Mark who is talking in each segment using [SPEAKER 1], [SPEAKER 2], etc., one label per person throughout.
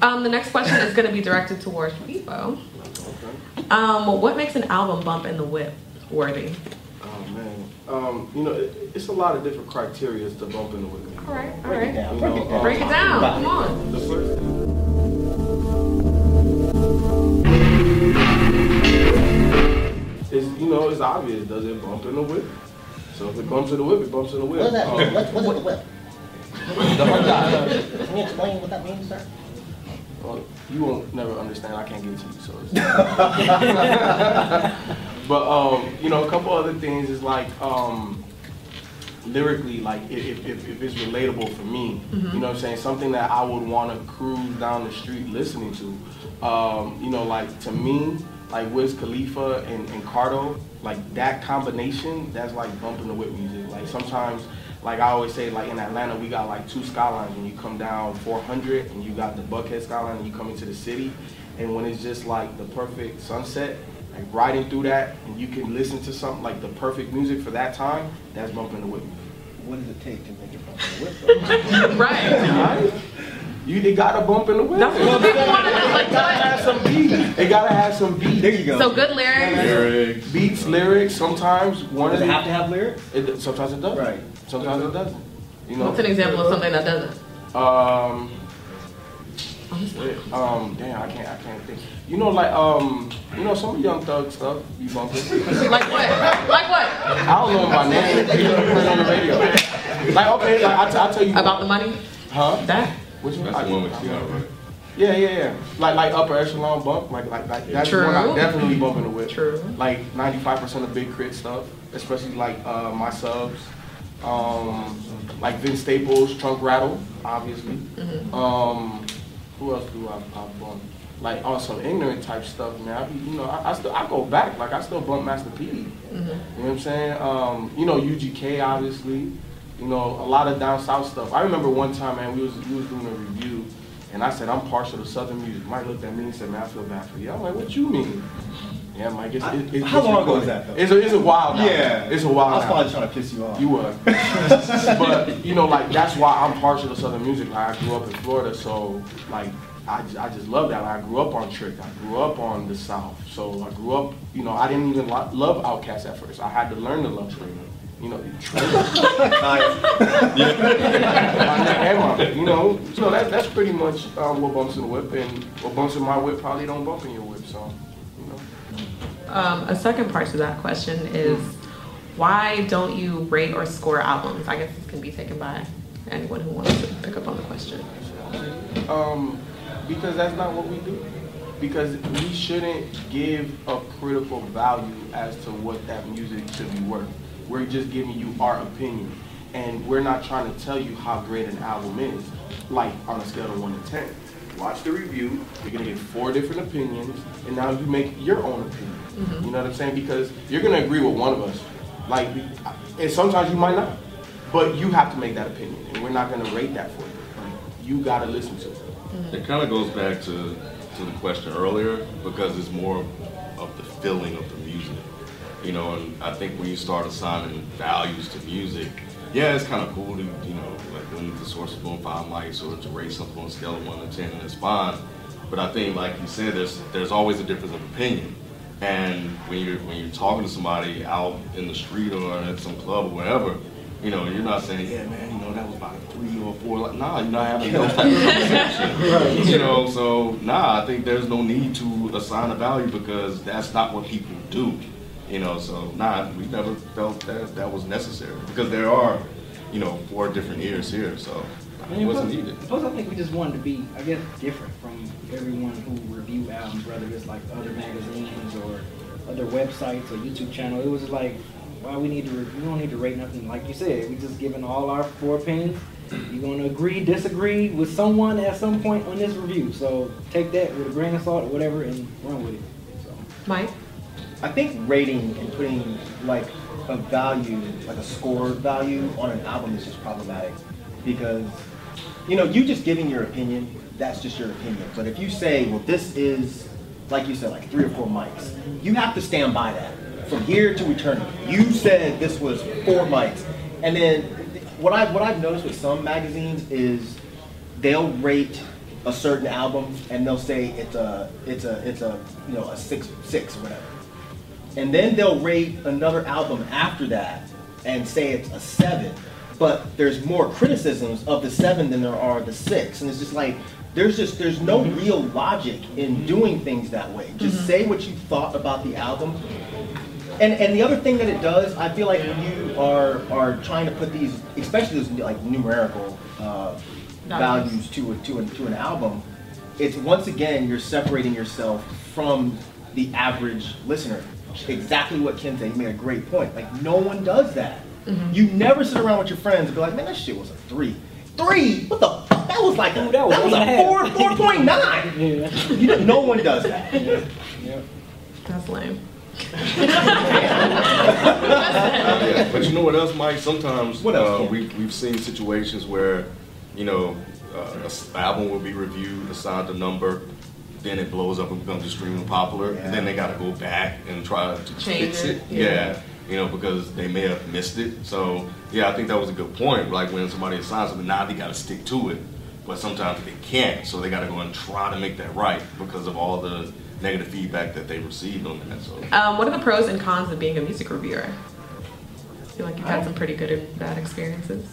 [SPEAKER 1] The next question is going to be directed towards Bebo.
[SPEAKER 2] Okay.
[SPEAKER 1] What makes an album bump in the whip worthy?
[SPEAKER 2] Oh man, you know, it's a lot of different criteria to bump in the whip.
[SPEAKER 1] All right.
[SPEAKER 3] Break it down.
[SPEAKER 1] Break it down. Come on.
[SPEAKER 2] The first is, you know, it's obvious. Does it bump in the whip? So if it bumps in the whip, it bumps in the whip.
[SPEAKER 3] What does that mean? What's in the whip? Can you explain what that means, sir?
[SPEAKER 2] Well, you won't never understand. I can't get to you, so. But you know, a couple other things is like lyrically, like if it's relatable for me, you know what I'm saying, something that I would want to cruise down the street listening to. You know, like to me, like Wiz Khalifa and Cardo, like that combination, that's like bumping the whip music. Like sometimes, like I always say, like in Atlanta, we got like two skylines. When you come down 400 and you got the Buckhead skyline and you come into the city, and when it's just like the perfect sunset, like riding through that, and you can listen to something like the perfect music for that time, that's bumping the whip.
[SPEAKER 3] What does it take to make it bump in the whip?
[SPEAKER 1] Right.
[SPEAKER 2] They gotta bump in the whip.
[SPEAKER 1] That's what people want to know. Like,
[SPEAKER 2] It gotta have some beat. They gotta have some beat.
[SPEAKER 3] There you go.
[SPEAKER 1] so good lyrics.
[SPEAKER 2] Beats, lyrics. Sometimes one
[SPEAKER 3] Does
[SPEAKER 2] of
[SPEAKER 3] it
[SPEAKER 2] the,
[SPEAKER 3] have to have lyrics?
[SPEAKER 2] sometimes it does.
[SPEAKER 3] Right.
[SPEAKER 2] Sometimes it doesn't. You know.
[SPEAKER 1] What's an example of something that doesn't?
[SPEAKER 2] Damn, I can't think. You know, like you know, some Young Thug stuff be bumping.
[SPEAKER 1] Like what? Like what?
[SPEAKER 2] I don't know my name. You know, put it on the radio. Like okay, like I'll tell you
[SPEAKER 1] About the money?
[SPEAKER 2] Huh?
[SPEAKER 1] That?
[SPEAKER 2] Which one?
[SPEAKER 4] That's the one with you, right?
[SPEAKER 2] Yeah. Like upper echelon bump, like that's
[SPEAKER 1] True.
[SPEAKER 2] one I definitely bump in the whip.
[SPEAKER 1] True.
[SPEAKER 2] Like 95% of Big Crit stuff, especially like my subs, like Vince Staples, Trunk Rattle, obviously. Who else do I bump? Like on some ignorant type stuff, man. I go back, like I still bump Master P. You know what I'm saying? You know UGK, obviously. You know, a lot of down south stuff. I remember one time, man, we was doing a review, and I said, I'm partial to Southern music. Mike looked at me and said, man, I feel bad for you. I'm like, what you mean? Yeah, Mike,
[SPEAKER 3] how long ago was that, though?
[SPEAKER 2] It's a while now.
[SPEAKER 3] Yeah.
[SPEAKER 2] It's a while now.
[SPEAKER 3] I was probably trying to piss you off.
[SPEAKER 2] You were. But, you know, like, that's why I'm partial to Southern music. Like, I grew up in Florida, so, like, I just love that. Like, I grew up on Trick. I grew up on the South. So I grew up, you know, I didn't even love Outkast at first. I had to learn to love Trick. You know, you know, so that's pretty much what bumps in the whip, and what bumps in my whip probably don't bump in your whip. So, you know.
[SPEAKER 1] A second part to that question is, why don't you rate or score albums? I guess this can be taken by anyone who wants to pick up on the question.
[SPEAKER 2] Because that's not what we do. Because we shouldn't give a critical value as to what that music should be worth. We're just giving you our opinion, and we're not trying to tell you how great an album is, like on a scale of 1 to 10. Watch the review, you're gonna get 4 different opinions, and now you make your own opinion. You know what I'm saying? Because you're gonna agree with one of us, like, and sometimes you might not, but you have to make that opinion, and we're not gonna rate that for you. Like, you gotta listen to it.
[SPEAKER 4] It kind of goes back to the question earlier, because it's more of the feeling of the music. You know, and I think when you start assigning values to music, yeah, it's kind of cool to, you know, like when the source is doing 5 mics or to rate something on a scale of 1 to 10, and it's fine. But I think, like you said, there's always a difference of opinion. And when you're talking to somebody out in the street or at some club or whatever, you know, you're not saying, yeah, man, you know, that was about a 3 or 4. Like, nah, you're not having those type of conversations. You know, so nah, I think there's no need to assign a value, because that's not what people do. You know, so nah, we never felt that was necessary, because there are, you know, 4 different ears here, so it wasn't needed.
[SPEAKER 5] Plus, I think we just wanted to be, I guess, different from everyone who review albums, whether it's like other magazines or other websites or YouTube channel. It was just like, why we don't need to rate nothing. Like you said, we just giving all our 4 opinions. You're gonna agree, disagree with someone at some point on this review. So take that with a grain of salt or whatever and run with it. So.
[SPEAKER 1] Mike?
[SPEAKER 3] I think rating and putting like a value, like a score value on an album is just problematic, because, you know, you just giving your opinion, that's just your opinion. But if you say, well, this is, like you said, like 3 or 4 mics, you have to stand by that from here to eternity. You said this was 4 mics. And then what I've noticed with some magazines is they'll rate a certain album and they'll say it's a you know, a 6 or whatever. And then they'll rate another album after that and say it's a 7. But there's more criticisms of the 7 than there are the 6. And it's just like, there's no real logic in doing things that way. Just say what you thought about the album. And the other thing that it does, I feel like when you are trying to put these, especially those like numerical values to an album, it's once again you're separating yourself from the average listener. Exactly what Ken said. He made a great point. Like, no one does that. You never sit around with your friends and be like, man, that shit was a 3. 3? What the fuck? That was like a, that was a 4.9.
[SPEAKER 5] Yeah.
[SPEAKER 3] You know, no one does that.
[SPEAKER 5] Yeah.
[SPEAKER 1] That's lame.
[SPEAKER 4] Yeah, but you know what else, Mike? Sometimes
[SPEAKER 3] What else, Ken?
[SPEAKER 4] we've seen situations where, you know, an album will be reviewed, assigned a number, then it blows up and becomes extremely popular, and then they got to go back and try to
[SPEAKER 1] Change
[SPEAKER 4] fix
[SPEAKER 1] it,
[SPEAKER 4] it.
[SPEAKER 1] yeah.
[SPEAKER 4] Yeah, you know, because they may have missed it. So yeah, I think that was a good point. Like when somebody assigns something, now they got to stick to it, but sometimes they can't, so they got to go and try to make that right because of all the negative feedback that they received on that. So
[SPEAKER 1] What are the pros and cons of being a music reviewer? I feel like you've had some pretty good and bad experiences.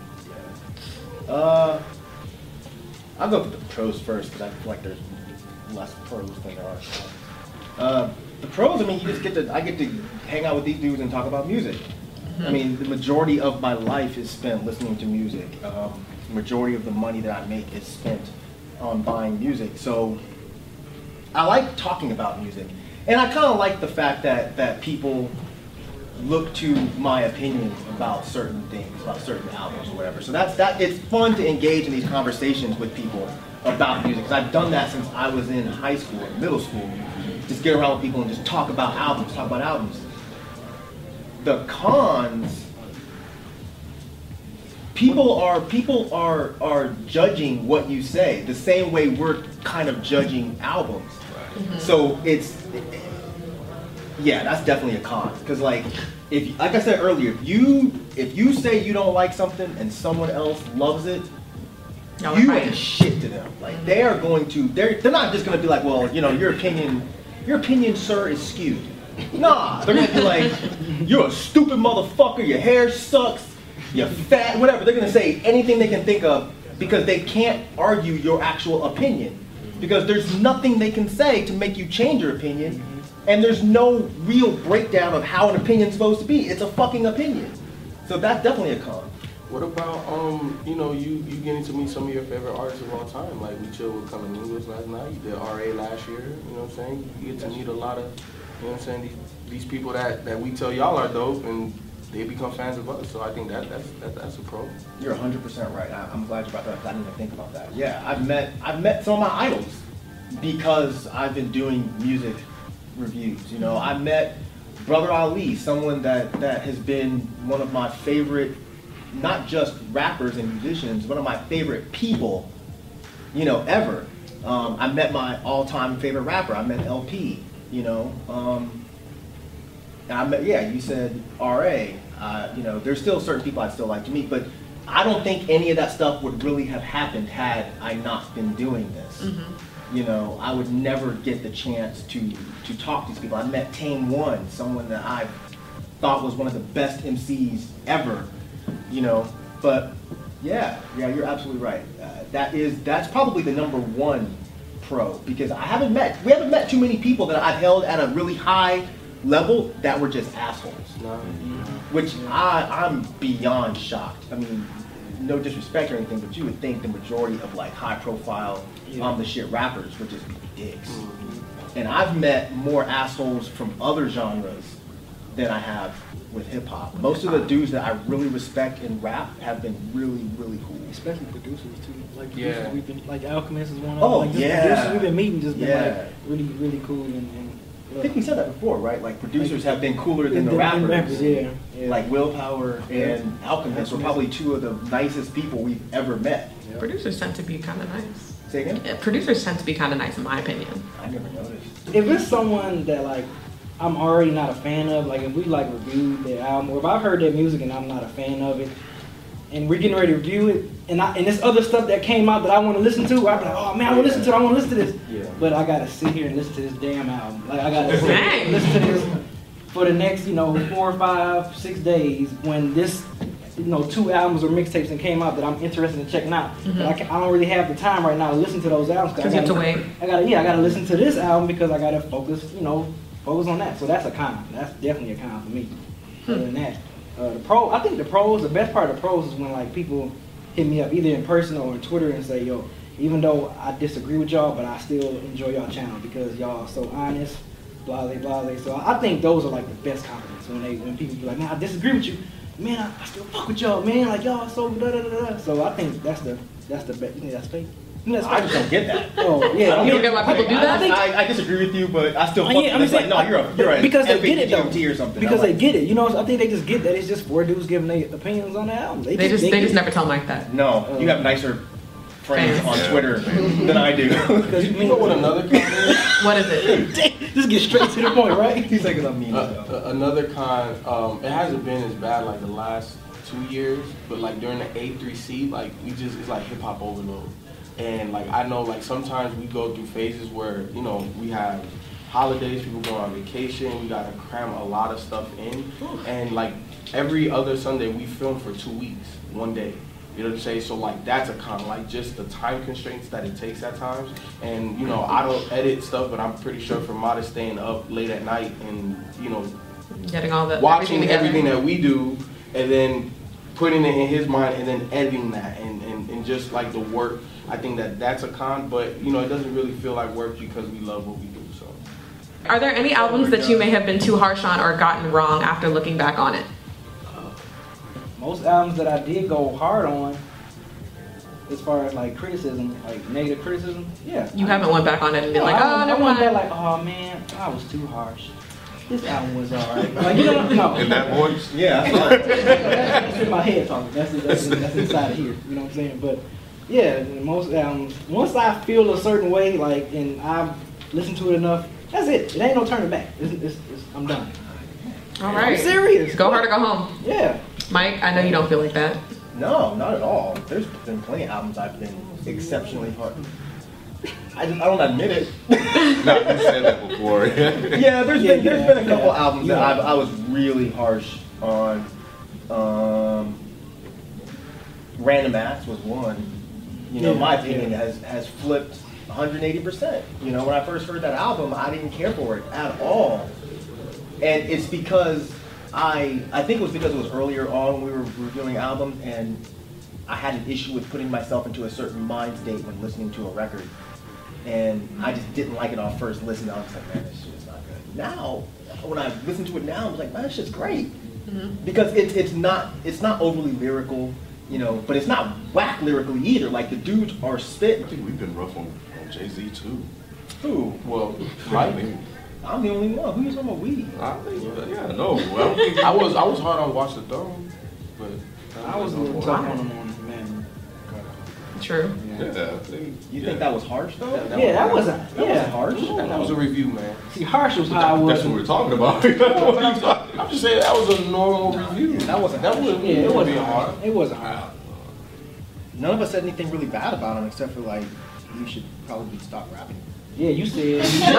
[SPEAKER 1] So
[SPEAKER 3] I'll go with the pros first because I feel like there's less pros than there are cons. The pros, I mean, I get to hang out with these dudes and talk about music. I mean, the majority of my life is spent listening to music. The majority of the money that I make is spent on buying music. So I like talking about music. And I kind of like the fact that people look to my opinion about certain things, about certain albums or whatever. So it's fun to engage in these conversations with people about music. Because I've done that since I was in high school or middle school. Just get around with people and just talk about albums. The cons, people are judging what you say the same way we're kind of judging albums. So that's definitely a con. Because like I said earlier, if you say you don't like something and someone else loves it, you ain't shit to them. Like they're not just gonna be like, well, you know, your opinion, sir, is skewed. Nah, they're gonna be like, you're a stupid motherfucker, your hair sucks, you're fat, whatever. They're gonna say anything they can think of because they can't argue your actual opinion. Because there's nothing they can say to make you change your opinion, and there's no real breakdown of how an opinion's supposed to be. It's a fucking opinion. So that's definitely a con.
[SPEAKER 2] What about, you know, you getting to meet some of your favorite artists of all time? Like, we chilled with Cunnilingus last night. You did R.A. last year, you know what I'm saying? You get to meet a lot of, you know what I'm saying, these people that we tell y'all are dope, and they become fans of us. So I think that's a pro. You're
[SPEAKER 3] 100% right. I'm glad you brought that up. I didn't even think about that. Yeah, I've met some of my idols because I've been doing music reviews. You know, I met Brother Ali, someone that has been one of my favorite, not just rappers and musicians, one of my favorite people, you know, ever. I met my all-time favorite rapper. I met LP, you know. And I met, you said R.A. You know, there's still certain people I'd still like to meet, but I don't think any of that stuff would really have happened had I not been doing this. You know, I would never get the chance to talk to these people. I met Tame One, someone that I thought was one of the best MCs ever. You know, but yeah, you're absolutely right. That's probably the number one pro, because we haven't met too many people that I've held at a really high level that were just assholes. Which I'm beyond shocked. I mean, no disrespect or anything, but you would think the majority of like high profile the shit rappers would just be dicks. And I've met more assholes from other genres than I have with hip hop. Most of the dudes that I really respect in rap have been really, really cool.
[SPEAKER 5] Especially producers too. Like producers we've been, like Alchemist is one of them.
[SPEAKER 3] Oh,
[SPEAKER 5] like, producers we've been meeting just been like really, really cool and
[SPEAKER 3] I think we said that before, right? Like producers have been cooler than the rappers.
[SPEAKER 5] Yeah.
[SPEAKER 3] Like Willpower and Alchemist were probably two of the nicest people we've ever met.
[SPEAKER 1] Yeah. Producers tend to be kind of nice.
[SPEAKER 3] Say again?
[SPEAKER 1] Yeah, producers tend to be kind of nice in my opinion.
[SPEAKER 3] I never noticed.
[SPEAKER 5] If it's someone that like I'm already not a fan of, like if we like reviewed their album, or if I've heard their music and I'm not a fan of it, and we're getting ready to review it, and this other stuff that came out that I want to listen to, I'm like, oh man, I want to listen to it, I want to listen to this.
[SPEAKER 3] Yeah.
[SPEAKER 5] But I gotta sit here and listen to this damn album. Like I gotta sit
[SPEAKER 1] Dang.
[SPEAKER 5] and listen to this for the next, 4, 5, 6 days when this, 2 albums or mixtapes that came out that I'm interested in checking out. But I don't really have the time right now to listen to those albums.
[SPEAKER 1] Because you have to wait.
[SPEAKER 5] I gotta listen to this album because I gotta focus on that. So that's a con. That's definitely a con for me. Other than that, I think the best part of the pros is when like people hit me up either in person or on Twitter and say, yo, even though I disagree with y'all, but I still enjoy y'all channel because y'all are so honest, blah, blah, blah. So I think those are like the best compliments when people be like, man, I disagree with you. Man, I still fuck with y'all, man. Like y'all so da da da da. So I think that's the best. You think that's fake?
[SPEAKER 3] I just don't get that.
[SPEAKER 5] Oh yeah,
[SPEAKER 1] You don't get why people do that?
[SPEAKER 3] I disagree with you, but I still fuck
[SPEAKER 5] Yeah,
[SPEAKER 3] with you. Like, no, you're a
[SPEAKER 5] because they get it though.
[SPEAKER 3] FAQT or something.
[SPEAKER 5] Because
[SPEAKER 3] I
[SPEAKER 5] they
[SPEAKER 3] like
[SPEAKER 5] get it. I think they just get that it's just 4 dudes giving their opinions on the album.
[SPEAKER 1] They just never tell Mike that.
[SPEAKER 3] No, you have nicer friends
[SPEAKER 1] Fans.
[SPEAKER 3] on Twitter than I do.
[SPEAKER 2] You know what another con is?
[SPEAKER 1] What is it?
[SPEAKER 5] Just get straight to the point, right?
[SPEAKER 3] He's like, I'm mean.
[SPEAKER 2] Another con, it hasn't been as bad like the last 2 years, but like during the A3C, like it's like hip hop overload. And like I know like sometimes we go through phases where, we have holidays, people go on vacation, we gotta cram a lot of stuff in. And like every other Sunday we film for 2 weeks, 1 day. You know what I'm saying? So like that's a con, like just the time constraints that it takes at times. And I don't edit stuff, but I'm pretty sure for Modest staying up late at night and
[SPEAKER 1] Getting all the
[SPEAKER 2] watching
[SPEAKER 1] together.
[SPEAKER 2] everything that we do and then putting it in his mind and then editing that and just like the work. I think that's a con, but it doesn't really feel like work because we love what we do. So,
[SPEAKER 1] Are there any albums that you may have been too harsh on or gotten wrong after looking back on it?
[SPEAKER 5] Most albums that I did go hard on, as far as like criticism, like negative criticism, yeah.
[SPEAKER 1] You haven't went back on it and been like,
[SPEAKER 5] I
[SPEAKER 1] oh, never
[SPEAKER 5] went back
[SPEAKER 1] mind.
[SPEAKER 5] like, oh man, I was too harsh. This album was alright. Like no.
[SPEAKER 4] In that voice?
[SPEAKER 3] Yeah.
[SPEAKER 5] That's in my head talking. That's inside of here. You know what I'm saying? But yeah, most albums, once I feel a certain way, like, and I've listened to it enough, that's it. It ain't no turning back. I'm done.
[SPEAKER 1] All right.
[SPEAKER 5] I'm serious.
[SPEAKER 1] Go hard or go home.
[SPEAKER 5] Yeah.
[SPEAKER 1] Mike, I know you don't feel like that.
[SPEAKER 3] No, not at all. There's been plenty of albums I've been exceptionally hard. I don't admit it.
[SPEAKER 4] No, you said that before.
[SPEAKER 3] Yeah, there's been a couple albums that I was really harsh on. Random Acts was one. My opinion has flipped 180%. When I first heard that album, I didn't care for it at all. And it's because I think it was because it was earlier on when we were reviewing albums, and I had an issue with putting myself into a certain mind state when listening to a record. And I just didn't like it on first listen. I was like, man, this shit is not good. Now, when I listen to it now, I'm like, man, this shit's great. Because it's not overly lyrical, but it's not whack lyrically either. Like the dudes are
[SPEAKER 4] I
[SPEAKER 3] spit.
[SPEAKER 4] think we've been rough on Jay-Z too.
[SPEAKER 3] Who?
[SPEAKER 2] well,
[SPEAKER 4] I
[SPEAKER 2] Mike,
[SPEAKER 4] mean,
[SPEAKER 3] I'm the only one. Who you talking about? We?
[SPEAKER 4] I think, yeah, no. I don't think
[SPEAKER 2] I was hard on Watch the Throne, but
[SPEAKER 5] I was a little tough on him on man.
[SPEAKER 1] True.
[SPEAKER 4] Yeah, I think,
[SPEAKER 3] You think that was harsh though?
[SPEAKER 5] That wasn't.
[SPEAKER 3] That wasn't harsh.
[SPEAKER 2] that was a review, man.
[SPEAKER 5] See, harsh was how I was.
[SPEAKER 4] that's what we're talking about.
[SPEAKER 2] I'm just saying that was a normal review.
[SPEAKER 3] That wasn't.
[SPEAKER 5] It wasn't
[SPEAKER 2] being
[SPEAKER 5] hard. It wasn't hard.
[SPEAKER 3] None of us said anything really bad about him except for like, you should probably stop rapping.
[SPEAKER 5] Yeah, you said.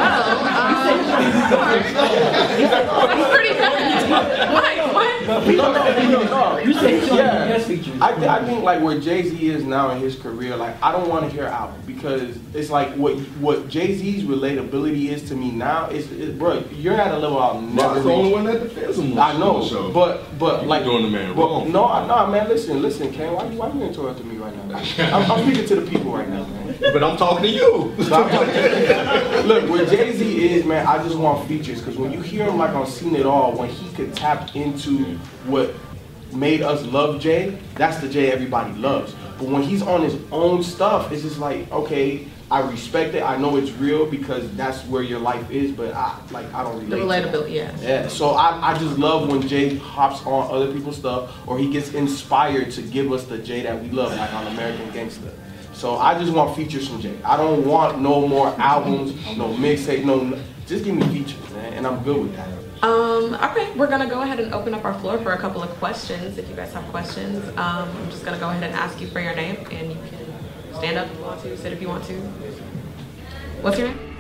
[SPEAKER 1] That's pretty bad. Mike, what?
[SPEAKER 5] You said some
[SPEAKER 2] Yeah.
[SPEAKER 5] guest features.
[SPEAKER 2] I think like where Jay-Z is now in his career, like I don't want to hear album because it's like what Jay-Z's relatability is to me now is bro, you're at a level I'll never
[SPEAKER 4] That's the only
[SPEAKER 2] reach.
[SPEAKER 4] one that defends him.
[SPEAKER 2] I know,
[SPEAKER 4] on the show.
[SPEAKER 2] but
[SPEAKER 4] You
[SPEAKER 2] like
[SPEAKER 4] doing the man
[SPEAKER 2] but-
[SPEAKER 4] wrong.
[SPEAKER 2] No, man. Listen, Ken. Why you interrupting me right now? I'm speaking to the people right now, man.
[SPEAKER 4] But I'm talking to you.
[SPEAKER 2] Look, where Jay-Z is, man, I just want features. Because when you hear him like on Seen It All, when he could tap into what made us love Jay, that's the Jay everybody loves. But when he's on his own stuff, it's just like, okay, I respect it. I know it's real because that's where your life is, but I don't relate
[SPEAKER 1] The
[SPEAKER 2] to that.
[SPEAKER 1] relatability, yeah.
[SPEAKER 2] Yeah, so I just love when Jay hops on other people's stuff or he gets inspired to give us the Jay that we love, like on American Gangster. So I just want features from Jay. I don't want no more albums, no mixtape, just give me features, man, and I'm good with that.
[SPEAKER 1] Okay, we're gonna go ahead and open up our floor for a couple of questions. If you guys have questions, I'm just gonna go ahead and ask you for your name, and you can stand up if you want to, sit if you want to. What's your name?